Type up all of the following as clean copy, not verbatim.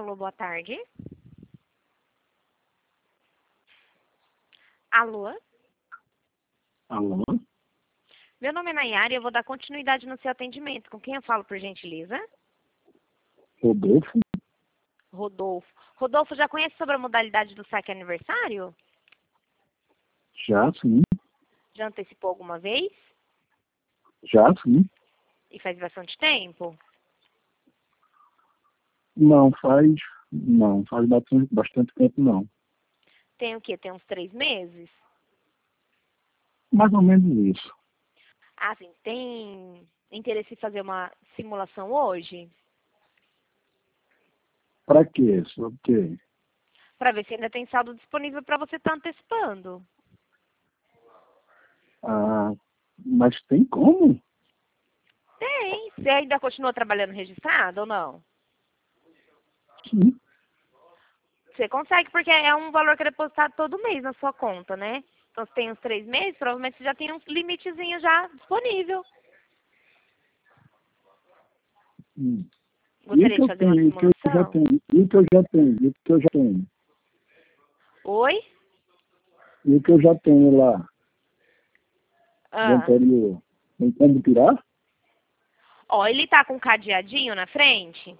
Alô, boa tarde. Alô? Alô? Meu nome é Nayara e eu vou dar continuidade no seu atendimento. Com quem eu falo, por gentileza? Rodolfo? Rodolfo. Rodolfo, já conhece sobre a modalidade do saque aniversário? Já sim, Já antecipou alguma vez? já sim. E faz bastante tempo? Não faz bastante tempo não. Tem o quê? Tem uns 3 meses? Mais ou menos isso. Ah, sim. Tem interesse em fazer uma simulação hoje? Para quê? Sobre o quê? Para ver se ainda tem saldo disponível para você estar antecipando. Ah, mas tem como? Tem. Você ainda continua trabalhando registrado ou não? Sim. Você consegue, porque é um valor que é depositado todo mês na sua conta, né? Então, se tem uns 3 meses, provavelmente você já tem um limitezinho já disponível. Hum. E o Gostaria que de eu fazer uma tenho? E o que eu já simulação? tenho? E o que eu já tenho? E o que eu já tenho? Oi? E o que eu já tenho lá do Ah. anterior? Tem como tirar? Ó, ele tá com um cadeadinho na frente?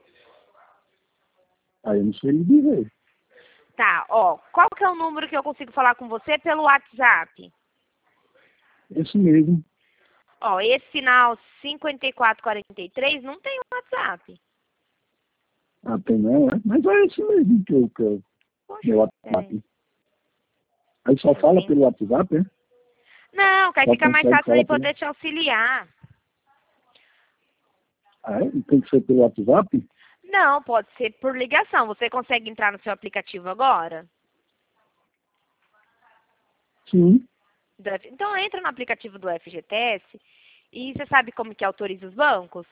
Aí eu não sei lhe dizer. Tá, ó. Qual que é o número que eu consigo falar com você pelo WhatsApp? Esse mesmo. Ó, esse final 5443 não tem WhatsApp. Ah, tem não, é? Mas é esse mesmo que eu Poxa, meu peraí. WhatsApp. Aí só Eu fala tenho... pelo WhatsApp, é? Não, que aí Só fica mais consegue fácil ele falar pelo... poder te auxiliar. Ah, é? E tem que ser pelo WhatsApp? Não, pode ser por ligação. Você consegue entrar no seu aplicativo agora? Sim. Então entra no aplicativo do FGTS e você sabe como que autoriza os bancos?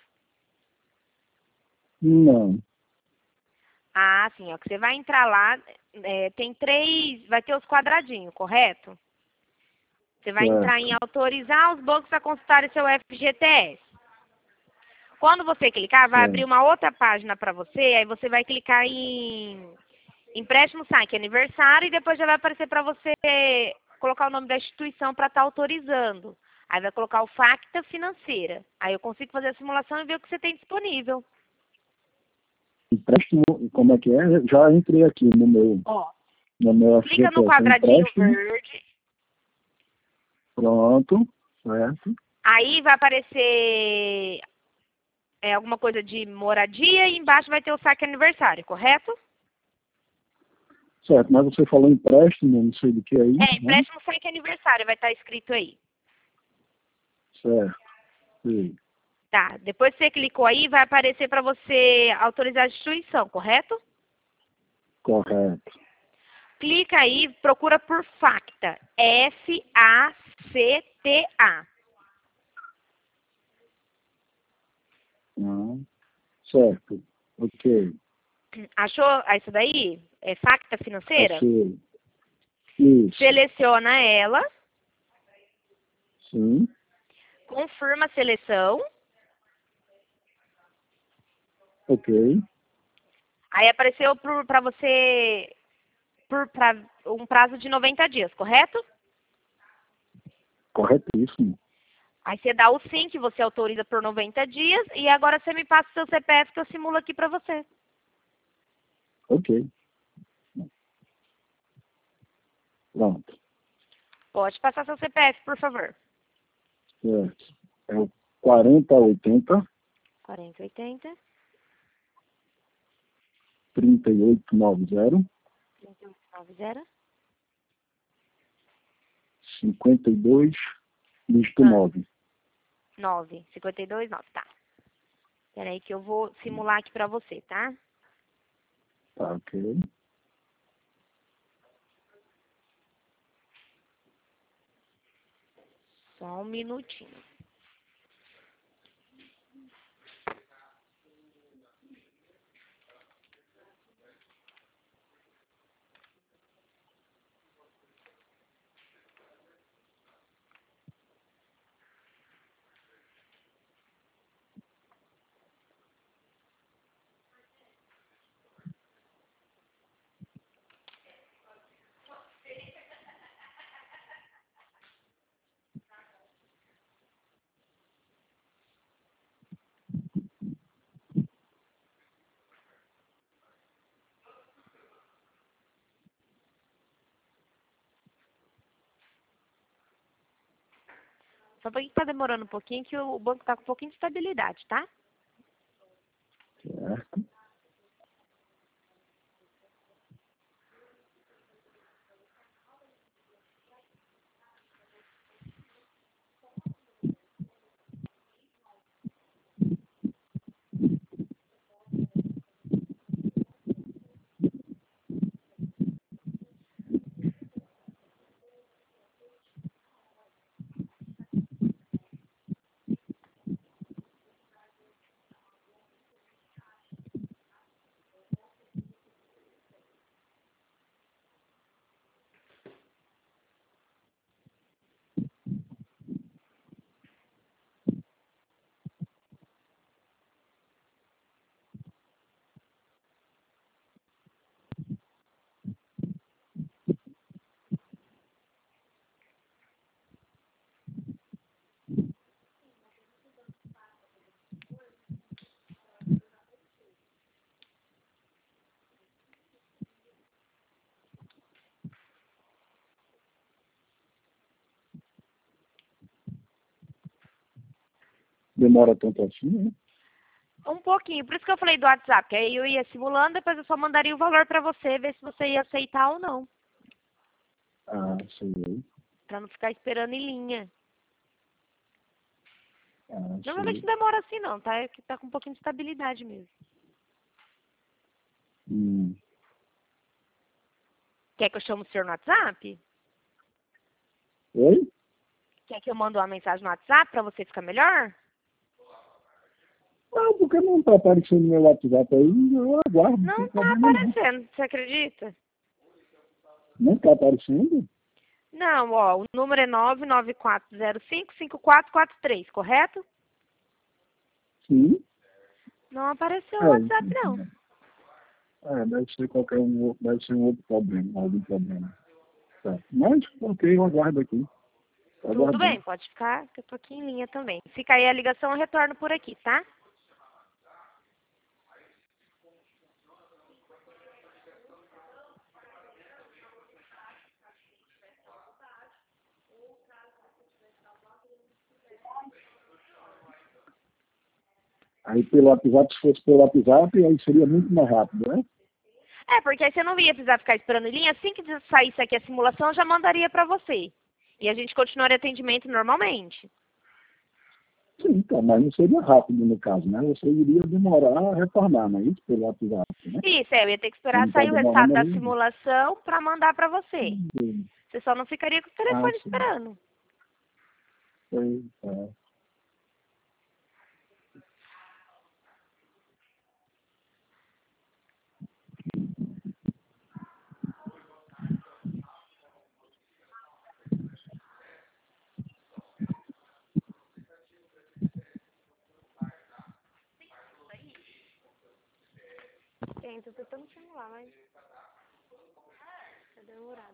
Não. Ah, sim, ó, que você vai entrar lá, tem 3, vai ter os quadradinhos, correto? Você vai entrar Certo. em autorizar os bancos a consultarem seu FGTS. Quando você clicar, vai abrir Certo. uma outra página para você, aí você vai clicar em empréstimo saque aniversário e depois já vai aparecer para você colocar o nome da instituição para estar autorizando. Aí vai colocar o Facta Financeira. Aí eu consigo fazer a simulação e ver o que você tem disponível. Empréstimo, como é que é? Já entrei aqui Ó, no meu clica no FGTS. quadradinho Empréstimo. verde. Pronto. Certo. Aí vai aparecer alguma coisa de moradia e embaixo vai ter o saque aniversário, correto? Certo. Mas você falou empréstimo, não sei do que aí, né? Empréstimo saque aniversário vai estar escrito aí. Certo. Sim. Tá, depois que você clicou aí, vai aparecer para você autorizar a instituição, correto? Correto. Clica aí, procura por FACTA. FACTA. Ah, certo. Ok. Achou isso daí? É FACTA financeira? Achei. Isso. Seleciona ela, Sim. confirma a seleção. Ok. Aí apareceu para você pra um prazo de 90 dias, correto? Corretíssimo. Aí você dá o sim, que você autoriza por 90 dias, e agora você me passa o seu CPF que eu simulo aqui para você. Ok. Pronto. Pode passar seu CPF, por favor. Certo. É o 4080 4080 3890 3890 52 dígito ah, 9. 9 tá. Espera aí que eu vou simular aqui para você, tá? Tá, ok. Só um minutinho. Só porque tá demorando um pouquinho, que o banco tá com um pouquinho de estabilidade, tá? Certo. Demora tanto assim, né? Um pouquinho, por isso que eu falei do WhatsApp, que aí eu ia simulando, depois eu só mandaria o valor pra você, ver se você ia aceitar ou não. Ah, sei. Pra não ficar esperando em linha. Ah, Normalmente sei. não demora assim não, tá? É que tá com um pouquinho de estabilidade mesmo. Hum. Quer que eu chame o senhor no WhatsApp? Oi? Quer que eu mande uma mensagem no WhatsApp pra você ficar melhor? Ah, porque não está aparecendo no meu WhatsApp aí, eu aguardo, não tem Não tá problema não. aparecendo, você acredita? Não está aparecendo? Não, ó, o número é 994055443, correto? Sim. Não apareceu o WhatsApp, não. É, deve ser deve ser um outro problema, algum problema. Tá. Mas, ok, eu aguardo aqui. Tô Tudo aguardando. bem, pode ficar, que eu tô aqui em linha também. Fica aí a ligação, eu retorno por aqui, tá? Aí pelo WhatsApp, se fosse pelo WhatsApp, aí seria muito mais rápido, né? É, porque aí você não ia precisar ficar esperando em linha. Assim que saísse aqui a simulação, eu já mandaria pra você. E a gente continuaria atendimento normalmente. Sim, então, mas não seria rápido no caso, né? Você iria demorar a retornar, não é isso? Pelo WhatsApp, né? Isso, é, eu ia ter que esperar Como está sair o resultado demorando da ali. simulação pra mandar pra você. Você só não ficaria com o Ah, telefone sim. esperando. Foi, é. Gente, eu tô tentando simular, mas tá demorado.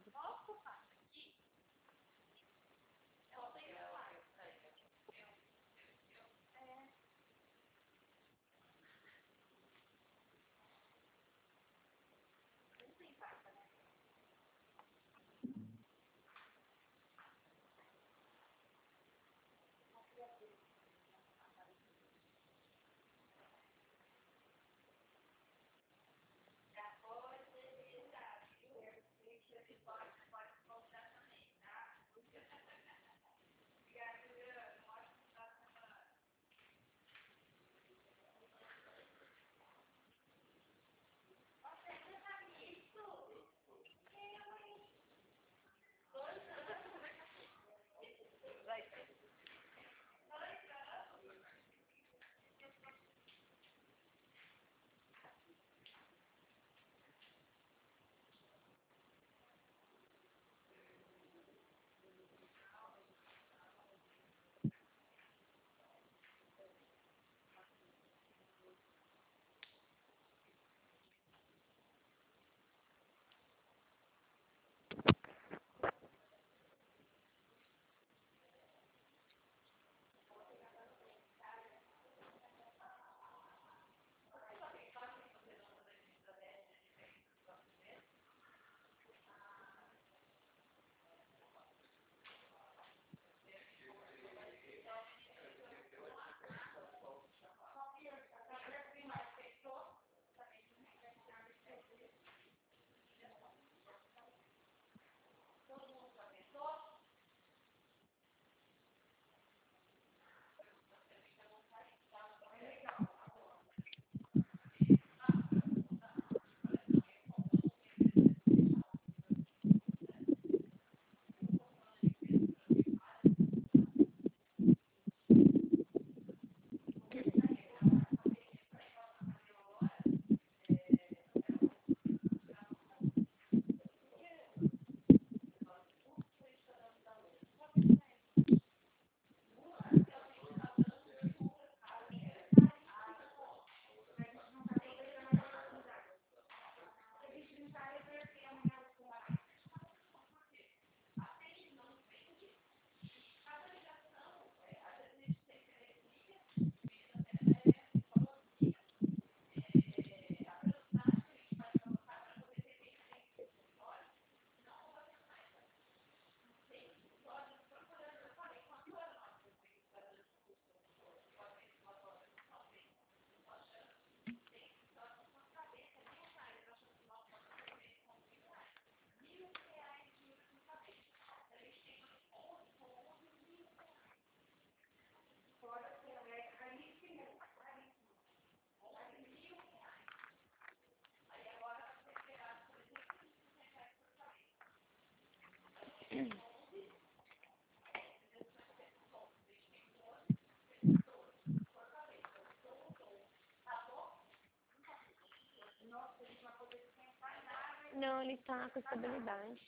Não, ele tá com estabilidade.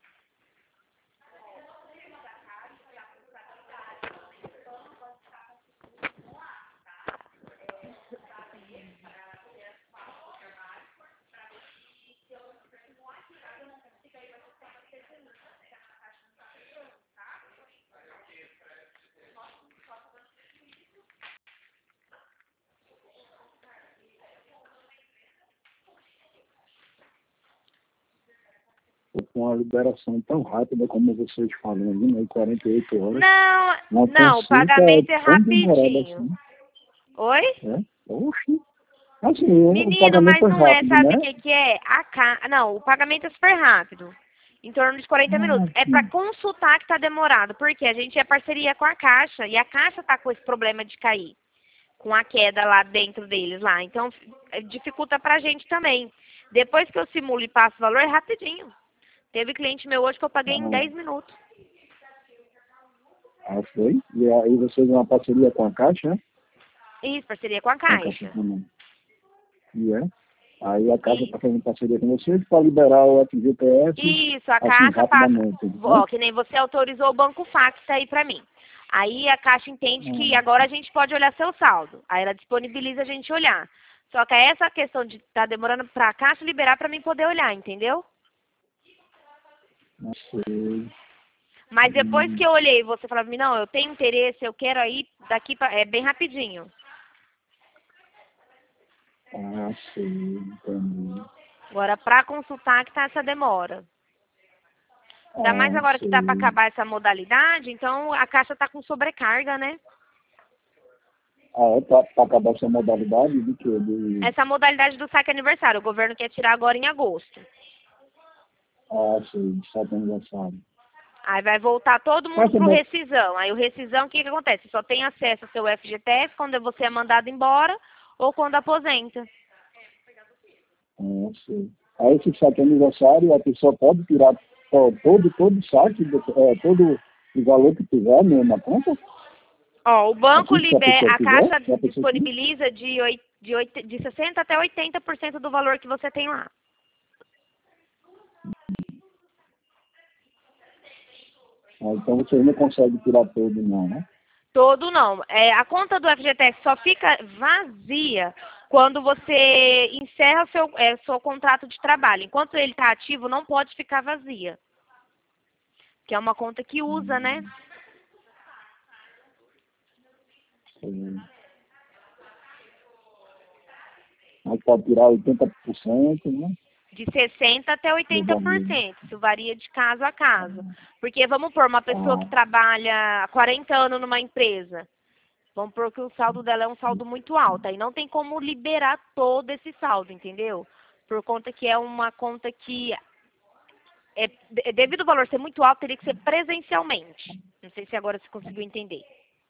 Com a liberação tão rápida como vocês falam, né? 48 horas. Não, o pagamento é tão demorado rapidinho. assim. Oi? É? Oxe. Assim, o Menino, mas pagamento é não é, rápido, sabe né? o que é? Não, o pagamento é super rápido. Em torno de 40 minutos. É para Sim. consultar que tá demorado, porque a gente é parceria com a Caixa e a Caixa tá com esse problema de cair, com a queda lá dentro deles lá. Então, dificulta pra gente também. Depois que eu simulo e passo o valor, é rapidinho. Teve cliente meu hoje que eu paguei em 10 minutos. Foi? E aí vocês uma parceria com a Caixa, né? Isso, parceria com a Com a Caixa Caixa. também. E é? Aí a Caixa está fazendo parceria com vocês para liberar o FGTS Isso, a assim, Caixa passa. rapidamente. Né? Ó, que nem você autorizou o Banco Fax aí pra mim. Aí a Caixa entende que agora a gente pode olhar seu saldo. Aí ela disponibiliza a gente olhar. Só que essa questão de estar demorando pra Caixa liberar pra mim poder olhar, entendeu? Não sei. Mas depois que eu olhei, você falou pra mim, não, eu tenho interesse, eu quero aí, daqui pra... É bem rapidinho. Sei, entendi. Agora, pra consultar que tá essa demora. Ainda mais agora que tá pra acabar essa modalidade, então a Caixa tá com sobrecarga, né? É para acabar essa modalidade de quê? Essa modalidade do saque aniversário, o governo quer tirar agora em agosto. Sim, saque aniversário. Aí vai voltar todo mundo pro rescisão. Aí o rescisão, o que acontece? Só tem acesso ao seu FGTS quando você é mandado embora ou quando aposenta. Sim. Aí esse saque aniversário, a pessoa pode tirar todo o saque, todo o valor que tiver na conta? Ó, o banco Assim, libera, a Caixa quiser, disponibiliza de 60% até 80% do valor que você tem lá. Então vocês não conseguem tirar todo não, né? Todo não. A conta do FGTS só fica vazia quando você encerra seu contrato de trabalho. Enquanto ele está ativo, não pode ficar vazia. Que é uma conta que usa, né? Sim. Mas pode tirar 80%, né? De 60% até 80%. Isso varia de caso a caso. Porque, vamos pôr, uma pessoa que trabalha há 40 anos numa empresa. Vamos pôr que o saldo dela é um saldo muito alto. Aí não tem como liberar todo esse saldo, entendeu? Por conta que é uma conta que, devido ao valor ser muito alto, teria que ser presencialmente. Não sei se agora você conseguiu entender.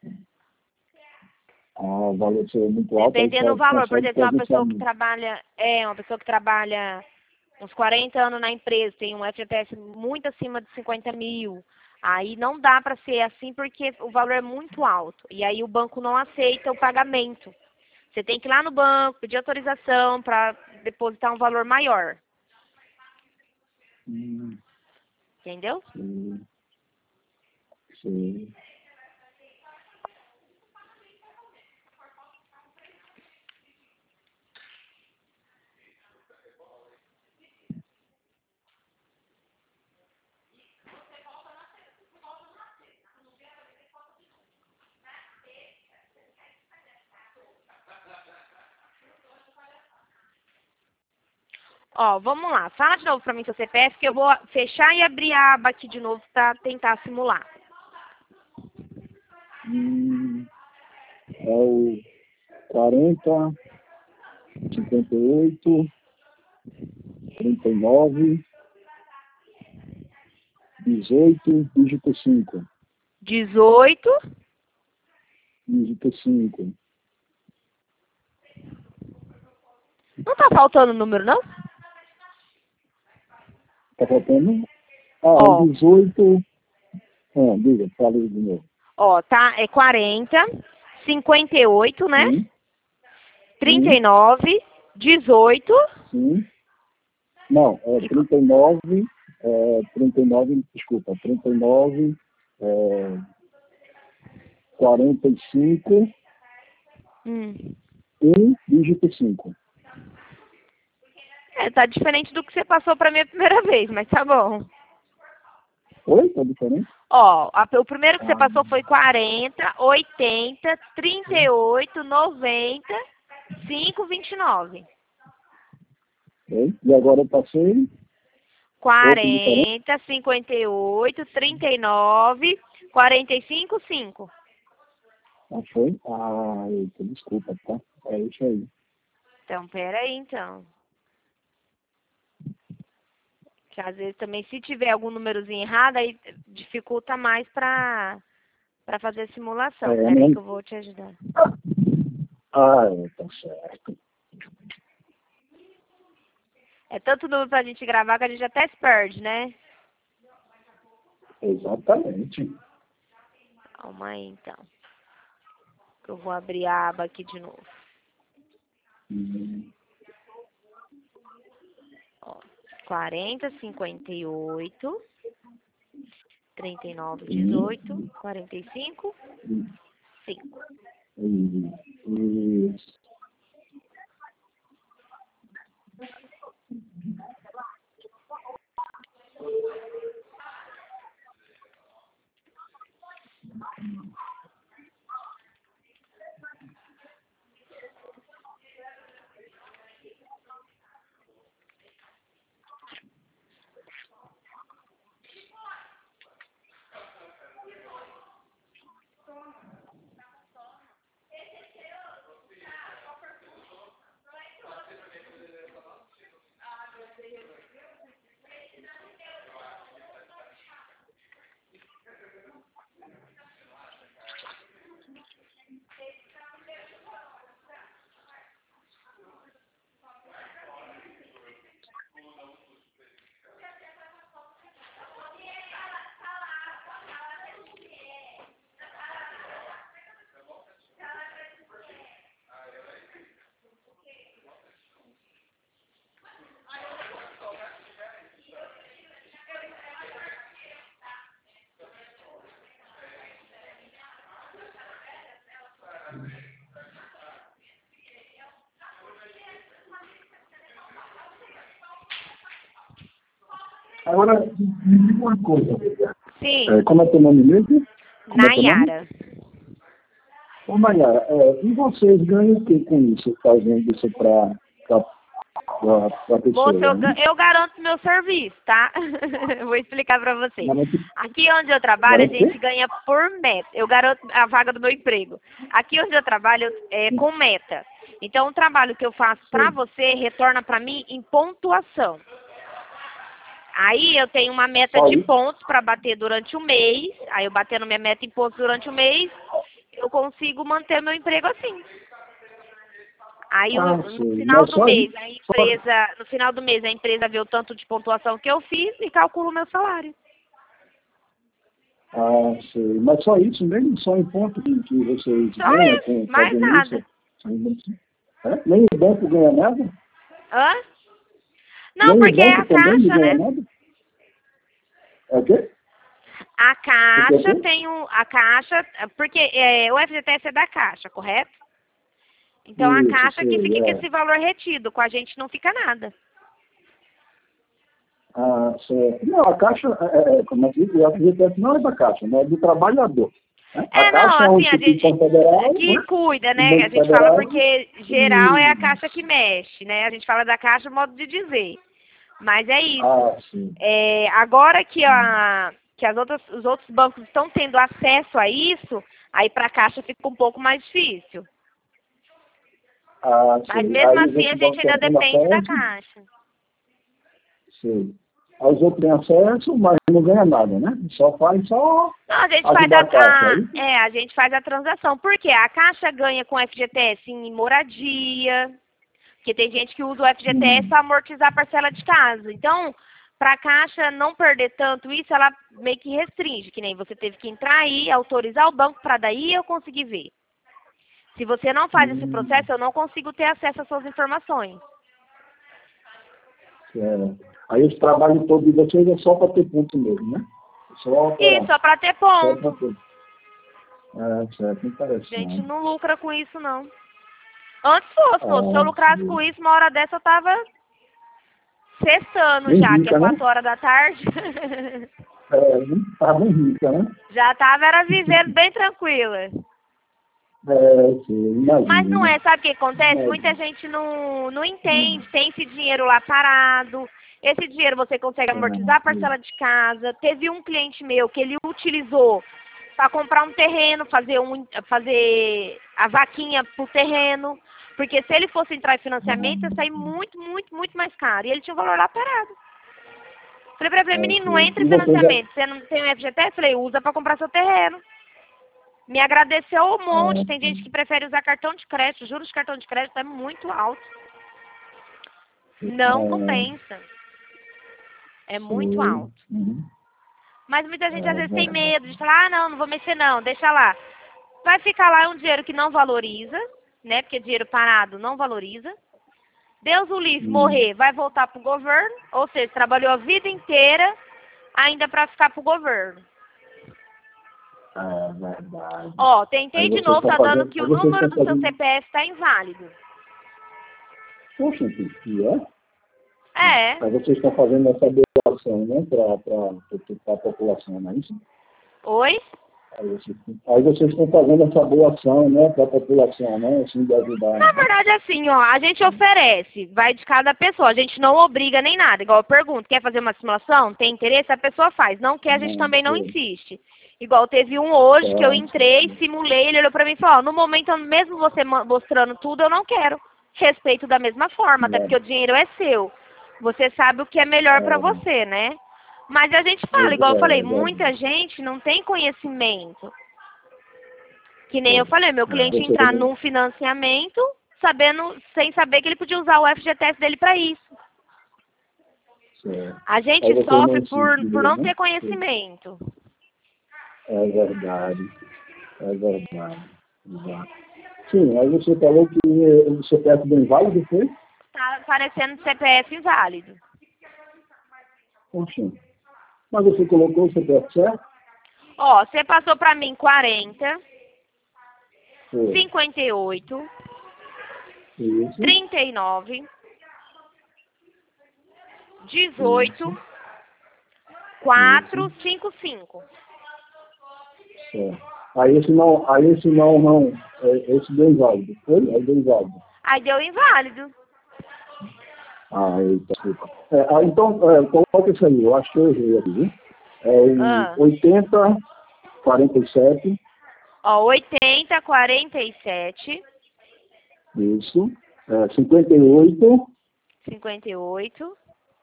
O valor ser muito alto. Dependendo do valor. Por exemplo, uma pessoa que trabalha uns 40 anos na empresa, tem um FGTS muito acima de 50 mil. Aí não dá para ser assim porque o valor é muito alto. E aí o banco não aceita o pagamento. Você tem que ir lá no banco, pedir autorização para depositar um valor maior. Entendeu? Sim. Ó, vamos lá. Fala de novo para mim seu CPF, que eu vou fechar e abrir a aba aqui de novo para tentar simular. É o 40, 58, 39, 18, dígito 5. 18. Dígito 5. Não tá faltando o número, não? Tá faltando? 18. Diga, fala de novo. Ó, tá, é 40, 58, né? Sim. 39, 18. Sim. Não, é 39, desculpa, 39, 45, 1, dígito 5. Tá diferente do que você passou pra mim a primeira vez, mas tá bom. Oi? Tá diferente? Ó, o primeiro que você passou foi 40, 80, 38, 90, 5, 29. Oi? E agora eu passei... 40, 58, 39, 45, 5. Ah, foi? Eita, desculpa, tá? É isso aí. Então, peraí, então. Que às vezes também, se tiver algum númerozinho errado, aí dificulta mais pra fazer a simulação. Peraí que eu vou te ajudar. Tá certo. É tanto número pra gente gravar que a gente até se perde, né? Exatamente. Calma aí, então. Eu vou abrir a aba aqui de novo. Ó, 40, 58, 39, 18, 45, 5. Isso. Agora, me diga uma coisa. Sim. Como é teu nome mesmo? Nayara. Ô, Nayara, e vocês ganham o que com isso, fazendo isso para pessoa? Eu garanto meu serviço, tá? Vou explicar pra você. Aqui onde eu trabalho, a gente ganha por meta. Eu garanto a vaga do meu emprego. Aqui onde eu trabalho é com meta. Então, o trabalho que eu faço pra você retorna pra mim em pontuação. Aí eu tenho uma meta de pontos para bater durante o mês. Aí eu batendo minha meta em pontos durante o mês, eu consigo manter meu emprego assim. Aí no final do mês, no final do mês a empresa vê o tanto de pontuação que eu fiz e calcula o meu salário. Sei. Mas só isso mesmo? Só em ponto que vocês só ganham? Isso, mais nada. Nem o banco ganha nada? Hã? Não, porque é a caixa, né? É o quê? A caixa tem a caixa, porque o FGTS é da caixa, correto? Então a caixa que fica com esse valor retido, com a gente não fica nada. Certo. Não, a caixa, como é que diz? O FGTS não é da caixa, né? É do trabalhador. Né? A caixa é uma instituição federal, que né? cuida, né? A gente fala porque geral é a caixa que mexe, né? A gente fala da caixa modo de dizer. Mas é isso. Agora que os outros bancos estão tendo acesso a isso, aí para a Caixa fica um pouco mais difícil. Mas mesmo assim a gente ainda depende da Caixa. Sim. Os outros têm acesso, mas não ganha nada, né? Só faz Não, a gente a gente faz a transação. Por quê? A Caixa ganha com o FGTS em moradia. Porque tem gente que usa o FGTS para amortizar a parcela de casa. Então, para a Caixa não perder tanto isso, ela meio que restringe, que nem você teve que entrar aí, autorizar o banco para daí eu conseguir ver. Se você não faz esse processo, eu não consigo ter acesso às suas informações. Aí esse trabalho todo de vocês é só para ter ponto mesmo, né? Só para ter Só ponto. ter. Certo, A interessante. gente não lucra com isso, não. Antes fosse, se eu lucrasse sim. com isso, uma hora dessa eu tava sextando Bem já, rica, que é né? 4 horas da tarde. Tá bem rica, né? Já tava, era vivendo bem tranquila. Sim, imagina. Mas não é, sabe o que acontece? Imagina. Muita gente não entende, tem esse dinheiro lá parado. Esse dinheiro você consegue amortizar a parcela de casa. Teve um cliente meu que ele utilizou para comprar um terreno, fazer a vaquinha pro terreno. Porque se ele fosse entrar em financiamento, ia sair muito, muito, muito mais caro. E ele tinha o valor lá parado. Falei pra ele, menino, não entra em E você financiamento. Você não tem um FGTS? Falei, usa para comprar seu terreno. Me agradeceu um monte. Tem gente que prefere usar cartão de crédito. Juros de cartão de crédito é muito alto. Não compensa. É muito alto. Mas muita gente às vezes tem medo de falar, não vou mexer não, deixa lá. Vai ficar lá um dinheiro que não valoriza, né? Porque dinheiro parado não valoriza. Deus o livre, morrer, vai voltar pro governo. Ou seja, trabalhou a vida inteira ainda para ficar pro governo. Verdade. Ó, tentei de novo, tá dando que o número do seu fazendo... CPF tá inválido. Poxa, que é? É. Aí vocês estão fazendo essa doação, né, para a população, não é isso? Oi? Aí vocês estão fazendo essa doação, né, para a população, né, assim, de ajudar. Na verdade, assim, ó, a gente oferece, vai de cada pessoa, a gente não obriga nem nada. Igual eu pergunto, quer fazer uma simulação? Tem interesse? A pessoa faz. Não quer, a gente também não insiste. Igual teve um hoje que eu entrei, simulei, ele olhou pra mim e falou, ó, no momento, mesmo você mostrando tudo, eu não quero. Respeito da mesma forma, até porque o dinheiro é seu. Você sabe o que é melhor pra você, né? Mas a gente fala, igual eu falei, muita gente não tem conhecimento. Que nem eu falei, meu cliente entrar num financiamento sem saber que ele podia usar o FGTS dele para isso. A gente sofre por não ter conhecimento. É verdade. Exato. Sim, aí você falou que o CPF do inválido foi? Tá aparecendo CPF inválido. Poxa. Mas você colocou o CPF certo? Ó, você passou para mim 40, 58, Isso. 39, 18, 455. Certo. Aí esse deu inválido, foi? Aí deu inválido. Aí deu inválido. Desculpa. Então, coloca isso aí, eu acho que eu errei aqui, viu? É o 80, 47. Ó, 80, 47. Isso. 58. 58.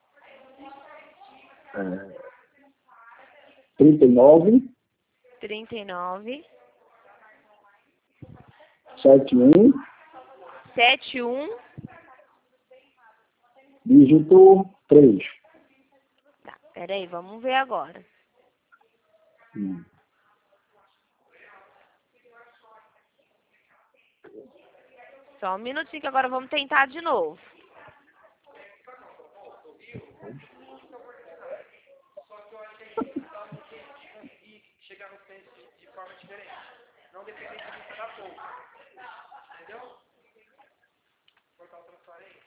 39. 39. 71. 71. Dígito 3. Tá, peraí, vamos ver agora. Só um minutinho que agora vamos tentar de novo. Chegar no cliente de forma diferente. Não depender de vista da pouco. Entendeu? Cortar o transparente.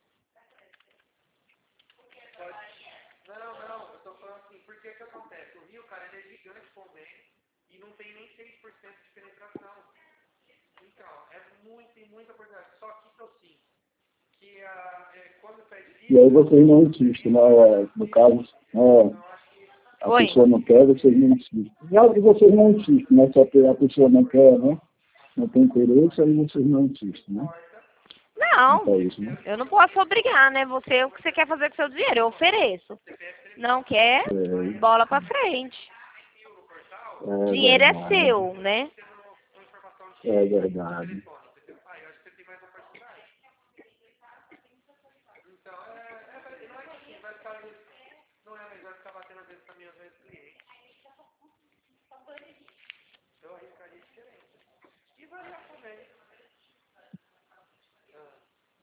Não, eu tô falando assim, por que acontece? O Rio, cara, ele é gigante convênio e não tem nem 6% de penetração. Então, é muita oportunidade. Só aqui que eu sinto que quando pede livro... E aí vocês não insistem, né? No caso, a pessoa não quer, vocês não insistem. E vocês não insistem, né? Se a pessoa não quer, né? Não tem interesse, aí vocês não insistem, né? Não, É isso, né? eu não posso obrigar, né? Você, o que você quer fazer com seu dinheiro, eu ofereço. Não quer, bola pra frente. Dinheiro é seu, né? É verdade. Então, não é melhor ficar batendo às vezes caminhando às vezes cliente.